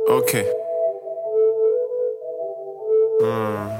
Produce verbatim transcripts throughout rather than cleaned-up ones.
Okay. Hmm.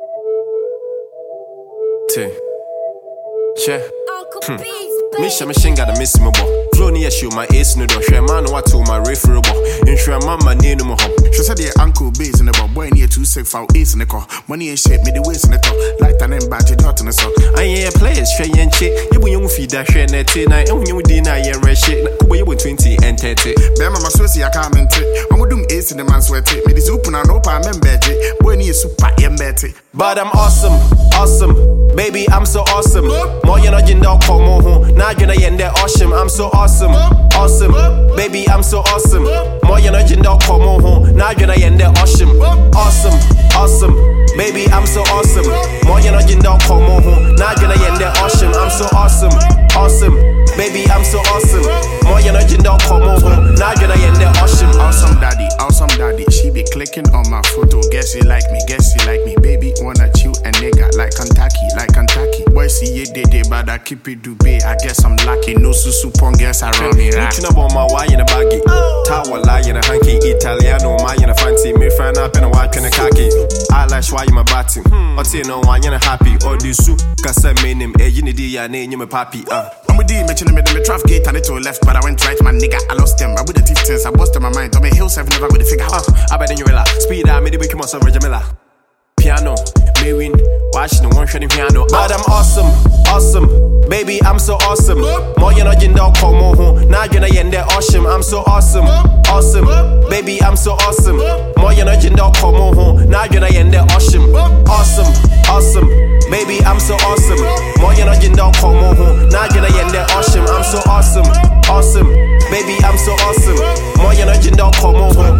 T. Che. Hmm. Misha machine got a miss me bo. Flow near show my ace no do. Share man what to my referable. Insure mama near no home. She said the uncle base in the boy near two sick for ace in the car. Money and shit, me the waist in the top. Like an badge out in the sun. I ain't players, share and chick. You when you feed that share net night. And when you deny your red shit. Kuba you with twenty and thirty. Bema my source, I can't maintain. I'm doing ace in the man sweat it. Me this open and open, I'm embedded. Boy near super embedded. But I'm awesome, awesome. Baby, I'm so awesome. More you know, you know, come on. Now you're not in there, awesome. I'm so awesome, awesome. Baby, I'm so awesome. More you know, you know, come on. Now you're not in there, awesome, awesome, awesome. Baby, I'm so awesome. More you know, you know, come on. Now you're not in there, awesome. I'm so awesome, awesome. Baby, I'm so awesome. More you know, you know, come on. Now you're not in there, awesome. Awesome daddy, awesome daddy. She be clicking on my photo. Guess she like me, guess she like me. Baby, wanna chew a nigga like Kentucky, like Kentucky. Boy, see ye day day, but I keep it Dubai. I guess I'm lucky. No susu pongers around me. Reaching up on my wire in a baggy. Tower lie in a hanky. Italiano, my in a fancy. Me friend up in a white in a khaki. Eyelash why you my batting. Or say no one in a happy. Or do soup. Cause I made him a unity. I name you my papi. Uh. I'm with D, mentioning me the traffic gate and it to left, but I went right, my nigga. I lost them. I with the teeth tense. I busted my mind. I'm a hill seven never with the figure out. I bet you relax. Speed out, me the week, so Jamila. Piano, may win, watching the one shredding piano. But I'm awesome, awesome. Baby, I'm so awesome. More you know, you know, come on. Now you're not in there, awesome. I'm so awesome, awesome. Baby, I'm so awesome. More you know, you know, come on. Now you're not in there, awesome, awesome, awesome. Baby, I'm so awesome. More you know, you know, come on. Now you're not in there, awesome. I'm so awesome, awesome. Baby, I'm so awesome. More you know, you know, come on.